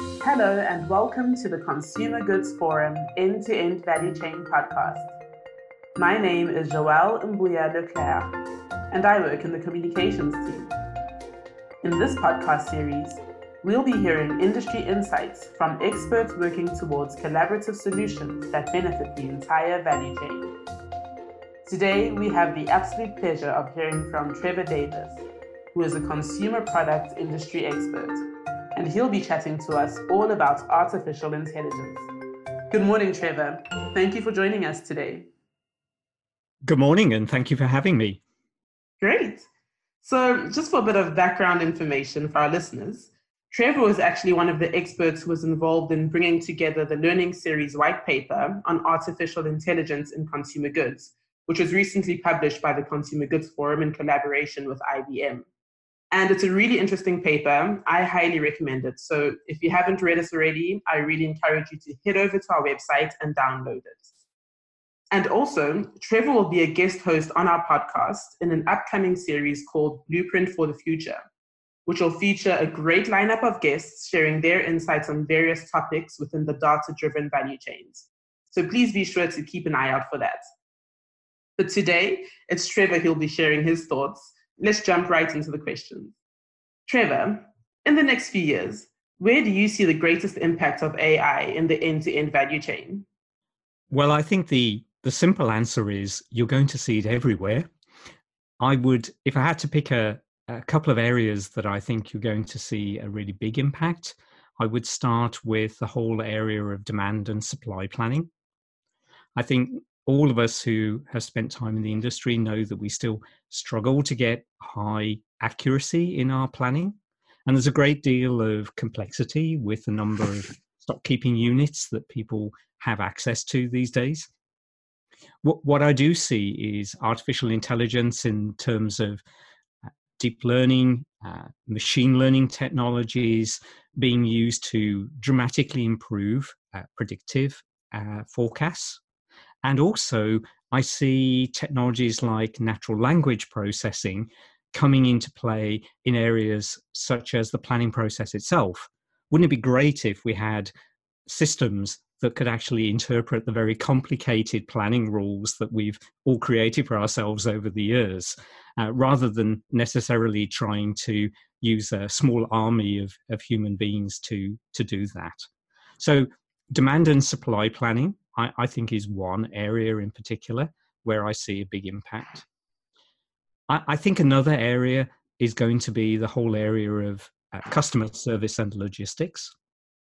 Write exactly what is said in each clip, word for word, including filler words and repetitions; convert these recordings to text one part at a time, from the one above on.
Hello and welcome to the Consumer Goods Forum End-to-End Value Chain podcast. My name is Joelle Mbuya Leclerc and I work in the communications team. In this podcast series, we'll be hearing industry insights from experts working towards collaborative solutions that benefit the entire value chain. Today, we have the absolute pleasure of hearing from Trevor Davis, who is a consumer products industry expert, and he'll be chatting to us all about artificial intelligence. Good morning, Trevor. Thank you for joining us today. Good morning, and thank you for having me. Great. So just for a bit of background information for our listeners, Trevor was actually one of the experts who was involved in bringing together the Learning Series white paper on artificial intelligence in consumer goods, which was recently published by the Consumer Goods Forum in collaboration with I B M. And it's a really interesting paper. I highly recommend it. So if you haven't read it already, I really encourage you to head over to our website and download it. And also, Trevor will be a guest host on our podcast in an upcoming series called Blueprint for the Future, which will feature a great lineup of guests sharing their insights on various topics within the data-driven value chains. So please be sure to keep an eye out for that. But today, it's Trevor who'll be sharing his thoughts. Let's jump right into the questions. Trevor, in the next few years, where do you see the greatest impact of A I in the end-to-end value chain? Well, I think the, the simple answer is you're going to see it everywhere. I would, if I had to pick a, a couple of areas that I think you're going to see a really big impact, I would start with the whole area of demand and supply planning. I think all of us who have spent time in the industry know that we still struggle to get high accuracy in our planning. And there's a great deal of complexity with the number of stock keeping units that people have access to these days. What, what I do see is artificial intelligence in terms of deep learning, uh, machine learning technologies being used to dramatically improve uh, predictive uh, forecasts. And also, I see technologies like natural language processing coming into play in areas such as the planning process itself. Wouldn't it be great if we had systems that could actually interpret the very complicated planning rules that we've all created for ourselves over the years, uh, rather than necessarily trying to use a small army of, of human beings to, to do that? So demand and supply planning, I, I think, is one area in particular where I see a big impact. I, I think another area is going to be the whole area of uh, customer service and logistics.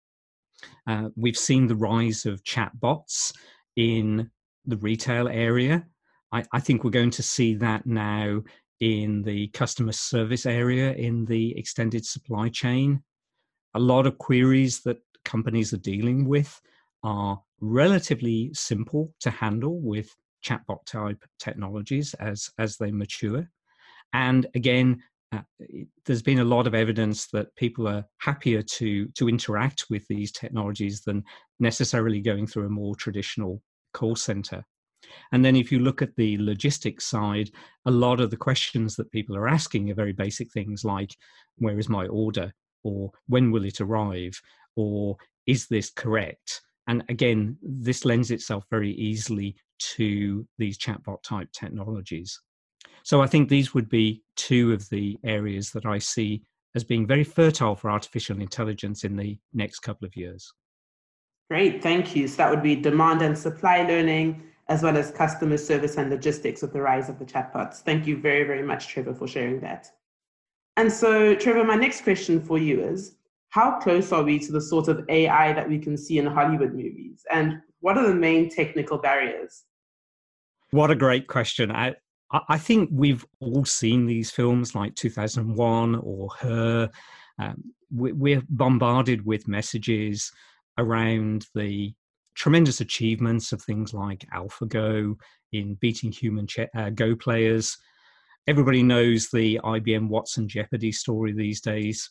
Uh, we've seen the rise of chatbots in the retail area. I, I think we're going to see that now in the customer service area in the extended supply chain. A lot of queries that companies are dealing with are relatively simple to handle with chatbot type technologies as, as they mature. And again, uh, it, there's been a lot of evidence that people are happier to, to interact with these technologies than necessarily going through a more traditional call center. And then if you look at the logistics side, a lot of the questions that people are asking are very basic things like, where is my order? Or when will it arrive? Or is this correct? And again, this lends itself very easily to these chatbot type technologies. So I think these would be two of the areas that I see as being very fertile for artificial intelligence in the next couple of years. Great, thank you. So that would be demand and supply learning, as well as customer service and logistics with the rise of the chatbots. Thank you very, very much, Trevor, for sharing that. And so, Trevor, my next question for you is, how close are we to the sort of A I that we can see in Hollywood movies? And what are the main technical barriers? What a great question. I, I think we've all seen these films like two thousand one or Her. Um, we, we're bombarded with messages around the tremendous achievements of things like AlphaGo in beating human che- uh, Go players. Everybody knows the I B M Watson Jeopardy story these days.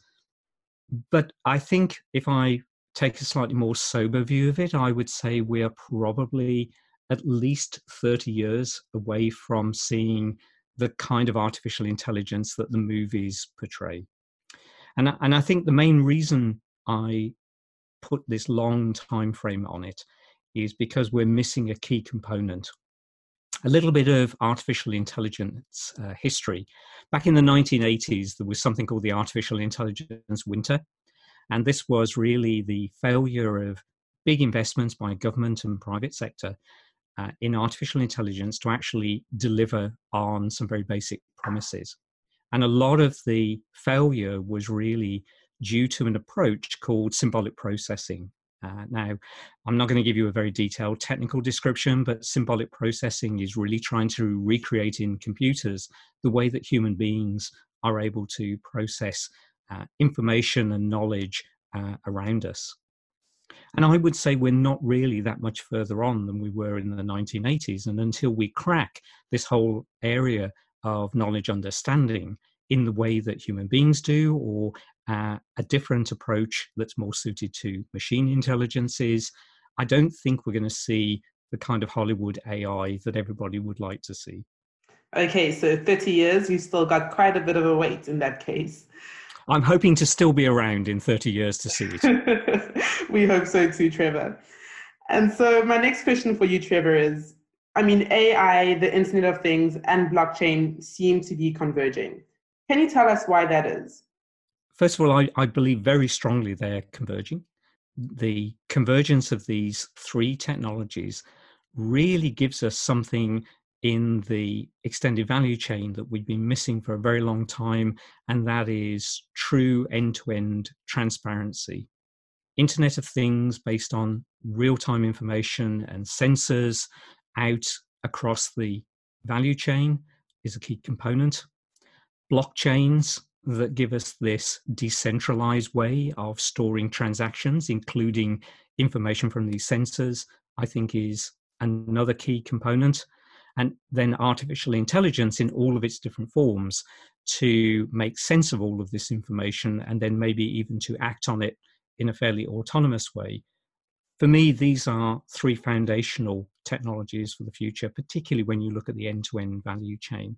But I think if I take a slightly more sober view of it, I would say we are probably at least thirty years away from seeing the kind of artificial intelligence that the movies portray. And, and I think the main reason I put this long time frame on it is because we're missing a key component. A little bit of artificial intelligence uh, history. Back in the nineteen eighties, there was something called the artificial intelligence winter. And this was really the failure of big investments by government and private sector uh, in artificial intelligence to actually deliver on some very basic promises. And a lot of the failure was really due to an approach called symbolic processing. Uh, now, I'm not going to give you a very detailed technical description, but symbolic processing is really trying to recreate in computers the way that human beings are able to process uh, information and knowledge uh, around us. And I would say we're not really that much further on than we were in the nineteen eighties. And until we crack this whole area of knowledge understanding in the way that human beings do, or uh, a different approach that's more suited to machine intelligences, I don't think we're going to see the kind of Hollywood A I that everybody would like to see. Okay, so thirty years, you still got quite a bit of a wait in that case. I'm hoping to still be around in thirty years to see it. We hope so too, Trevor. And so my next question for you, Trevor, is, I mean, A I, the Internet of Things, and blockchain seem to be converging. Can you tell us why that is? First of all, I, I believe very strongly they're converging. The convergence of these three technologies really gives us something in the extended value chain that we've been missing for a very long time, and that is true end-to-end transparency. Internet of Things based on real-time information and sensors out across the value chain is a key component. Blockchains that give us this decentralized way of storing transactions, including information from these sensors, I think is another key component. And then artificial intelligence in all of its different forms to make sense of all of this information and then maybe even to act on it in a fairly autonomous way. For me, these are three foundational technologies for the future, particularly when you look at the end-to-end value chain.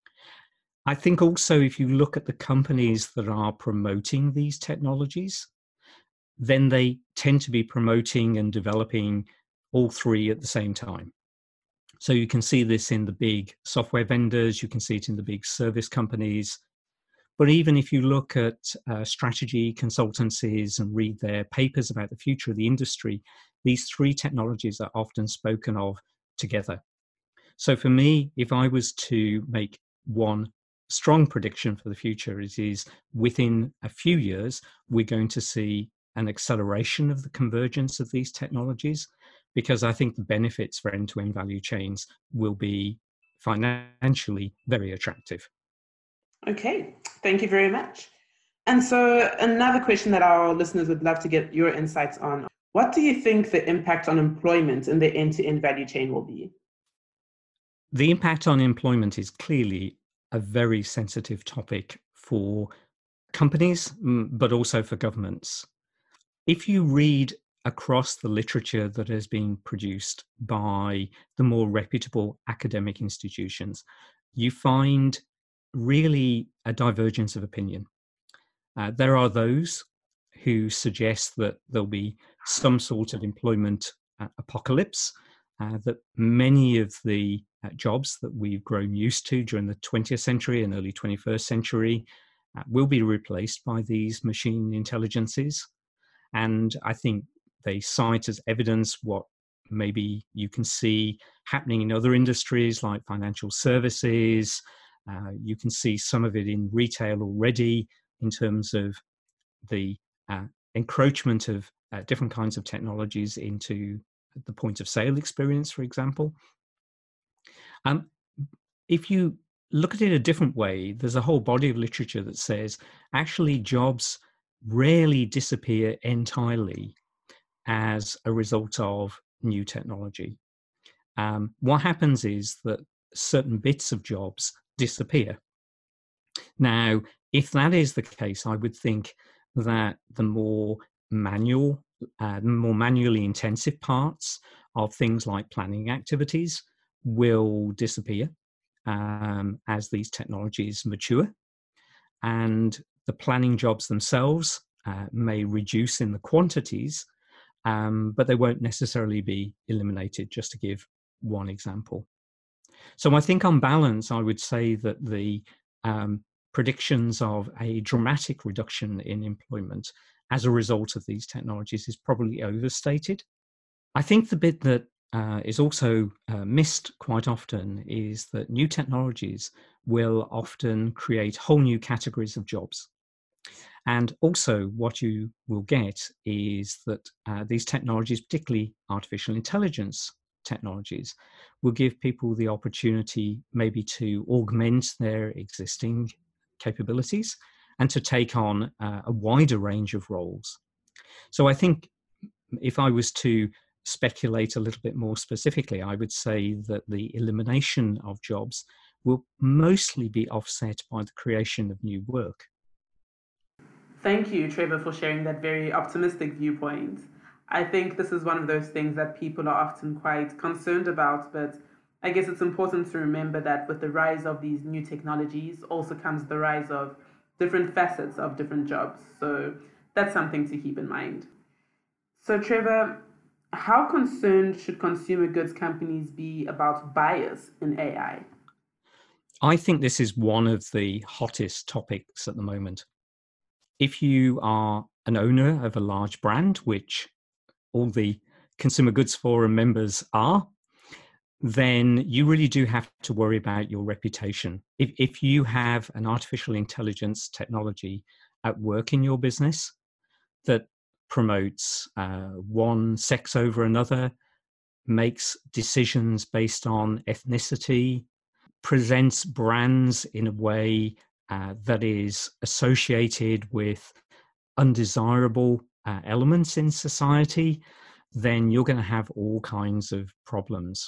I think also if you look at the companies that are promoting these technologies, then they tend to be promoting and developing all three at the same time. So you can see this in the big software vendors, you can see it in the big service companies. But even if you look at uh, strategy consultancies and read their papers about the future of the industry, these three technologies are often spoken of together. So for me, if I was to make one strong prediction for the future, it is within a few years, we're going to see an acceleration of the convergence of these technologies, because I think the benefits for end-to-end value chains will be financially very attractive. Okay, thank you very much. And so another question that our listeners would love to get your insights on, what do you think the impact on employment in the end-to-end value chain will be? The impact on employment is clearly a very sensitive topic for companies, but also for governments. If you read across the literature that has been produced by the more reputable academic institutions, you find really a divergence of opinion. Uh, there are those who suggest that there'll be some sort of employment uh, apocalypse, uh, that many of the uh, jobs that we've grown used to during the twentieth century and early twenty-first century uh, will be replaced by these machine intelligences. And I think they cite as evidence what maybe you can see happening in other industries like financial services. Uh, you can see some of it in retail already in terms of the uh, encroachment of uh, different kinds of technologies into the point of sale experience, for example. Um, if you look at it a different way, there's a whole body of literature that says actually jobs rarely disappear entirely as a result of new technology. Um, what happens is that certain bits of jobs disappear. Now, if that is the case, I would think that the more manual, uh, more manually intensive parts of things like planning activities will disappear um, as these technologies mature. And the planning jobs themselves uh, may reduce in the quantities, um, but they won't necessarily be eliminated, just to give one example. So I think on balance, I would say that the um, predictions of a dramatic reduction in employment as a result of these technologies is probably overstated. I think the bit that uh, is also uh, missed quite often is that new technologies will often create whole new categories of jobs. And also what you will get is that uh, these technologies, particularly artificial intelligence technologies, will give people the opportunity maybe to augment their existing capabilities and to take on uh, a wider range of roles. So I think if I was to speculate a little bit more specifically, I would say that the elimination of jobs will mostly be offset by the creation of new work. Thank you, Trevor, for sharing that very optimistic viewpoint. I think this is one of those things that people are often quite concerned about, but I guess it's important to remember that with the rise of these new technologies also comes the rise of different facets of different jobs. So that's something to keep in mind. So, Trevor, how concerned should consumer goods companies be about bias in A I? I think this is one of the hottest topics at the moment. If you are an owner of a large brand, which all the Consumer Goods Forum members are, then you really do have to worry about your reputation. If, if you have an artificial intelligence technology at work in your business that promotes uh, one sex over another, makes decisions based on ethnicity, presents brands in a way uh, that is associated with undesirable uh, elements in society, then you're going to have all kinds of problems.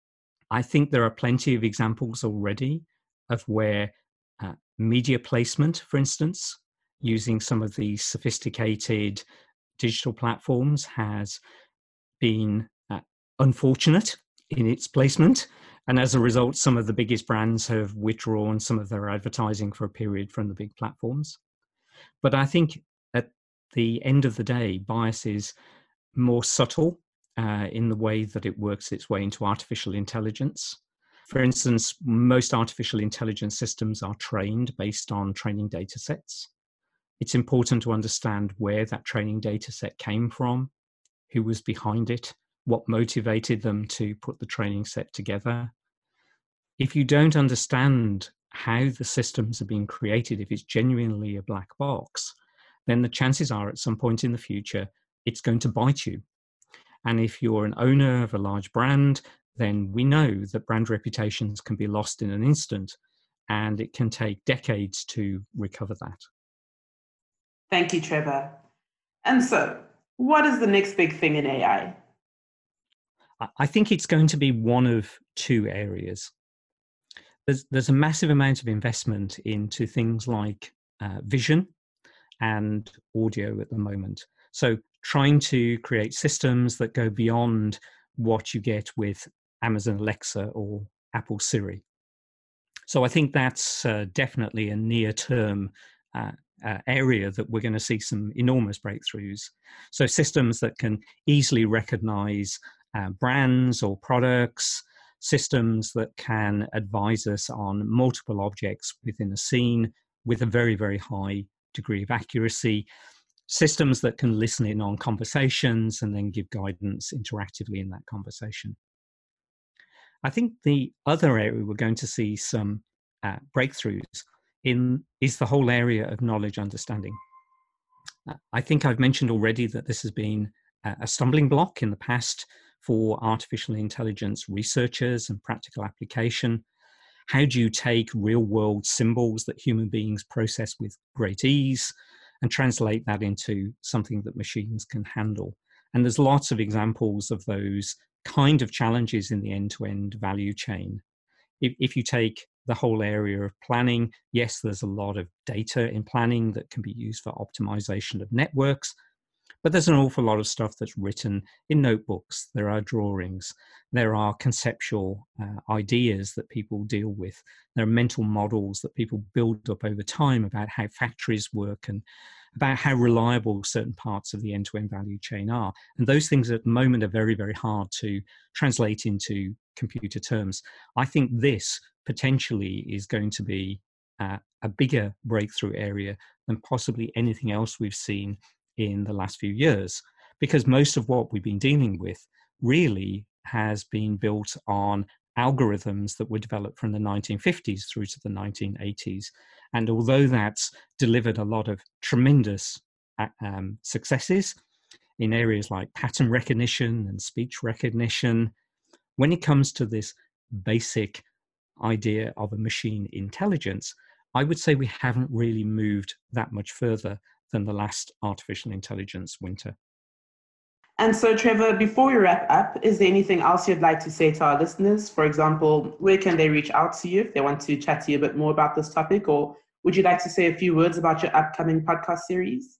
I think there are plenty of examples already of where uh, media placement, for instance, using some of the sophisticated digital platforms has been uh, unfortunate in its placement. And as a result, some of the biggest brands have withdrawn some of their advertising for a period from the big platforms. But I think at the end of the day, bias is more subtle uh, in the way that it works its way into artificial intelligence. For instance, most artificial intelligence systems are trained based on training data sets. It's important to understand where that training data set came from, who was behind it, what motivated them to put the training set together. If you don't understand how the systems are being created, if it's genuinely a black box, then the chances are at some point in the future, it's going to bite you. And if you're an owner of a large brand, then we know that brand reputations can be lost in an instant, and it can take decades to recover that. Thank you, Trevor. And so, what is the next big thing in A I? I think it's going to be one of two areas. There's, there's a massive amount of investment into things like uh, vision and audio at the moment. So trying to create systems that go beyond what you get with Amazon Alexa or Apple Siri. So I think that's uh, definitely a near-term uh, uh, area that we're going to see some enormous breakthroughs. So systems that can easily recognize uh, brands or products, systems that can advise us on multiple objects within a scene with a very, very high degree of accuracy, systems that can listen in on conversations and then give guidance interactively in that conversation. I think the other area we're going to see some uh, breakthroughs in is the whole area of knowledge understanding. I think I've mentioned already that this has been a stumbling block in the past for artificial intelligence researchers and practical application. How do you take real world symbols that human beings process with great ease and translate that into something that machines can handle? And there's lots of examples of those kind of challenges in the end-to-end value chain. If, if you take the whole area of planning, yes, there's a lot of data in planning that can be used for optimization of networks, but there's an awful lot of stuff that's written in notebooks. There are drawings. There are conceptual uh, ideas that people deal with. There are mental models that people build up over time about how factories work and about how reliable certain parts of the end-to-end value chain are. And those things at the moment are very, very hard to translate into computer terms. I think this potentially is going to be uh, a bigger breakthrough area than possibly anything else we've seen in the last few years, because most of what we've been dealing with really has been built on algorithms that were developed from the nineteen fifties through to the nineteen eighties. And although that's delivered a lot of tremendous um, successes in areas like pattern recognition and speech recognition, when it comes to this basic idea of a machine intelligence, I would say we haven't really moved that much further than the last artificial intelligence winter. And so, Trevor, before we wrap up, is there anything else you'd like to say to our listeners? For example, where can they reach out to you if they want to chat to you a bit more about this topic? Or would you like to say a few words about your upcoming podcast series?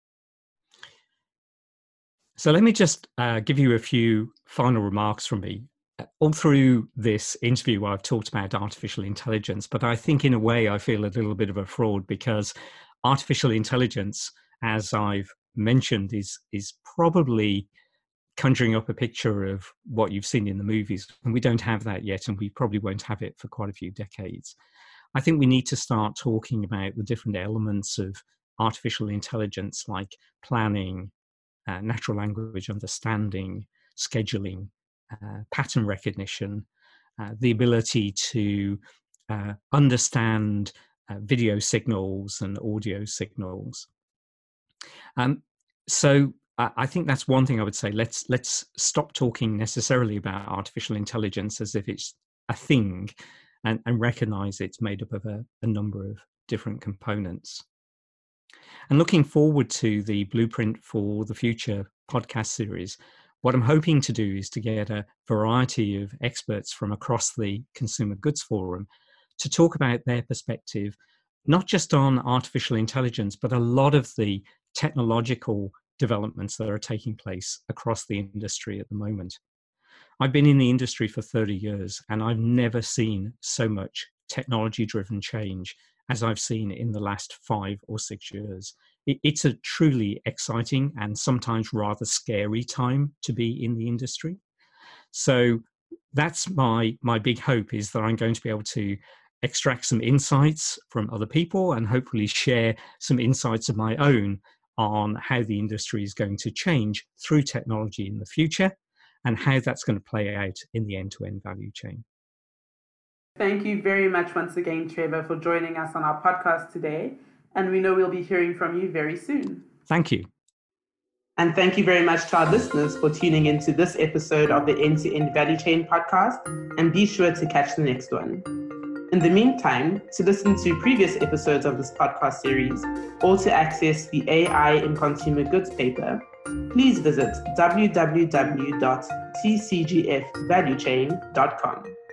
So let me just uh, give you a few final remarks from me. All through this interview, I've talked about artificial intelligence, but I think in a way I feel a little bit of a fraud, because artificial intelligence, as I've mentioned, is is probably conjuring up a picture of what you've seen in the movies, and we don't have that yet, and we probably won't have it for quite a few decades. I think we need to start talking about the different elements of artificial intelligence, like planning, uh, natural language understanding, scheduling, uh, pattern recognition, uh, the ability to uh, understand uh, video signals and audio signals. Um, so I, I think that's one thing I would say. Let's let's stop talking necessarily about artificial intelligence as if it's a thing, and, and recognize it's made up of a, a number of different components. And looking forward to the Blueprint for the Future podcast series, what I'm hoping to do is to get a variety of experts from across the Consumer Goods Forum to talk about their perspective, not just on artificial intelligence, but a lot of the technological developments that are taking place across the industry at the moment. I've been in the industry for thirty years, and I've never seen so much technology-driven change as I've seen in the last five or six years. It, it's a truly exciting and sometimes rather scary time to be in the industry. So that's my, my big hope, is that I'm going to be able to extract some insights from other people and hopefully share some insights of my own on how the industry is going to change through technology in the future and how that's going to play out in the end-to-end value chain. Thank you very much once again, Trevor, for joining us on our podcast today. And we know we'll be hearing from you very soon. Thank you. And thank you very much to our listeners for tuning into this episode of the End-to-End Value Chain podcast. And be sure to catch the next one. In the meantime, to listen to previous episodes of this podcast series or to access the A I in Consumer Goods paper, please visit w w w dot t c g f value chain dot com.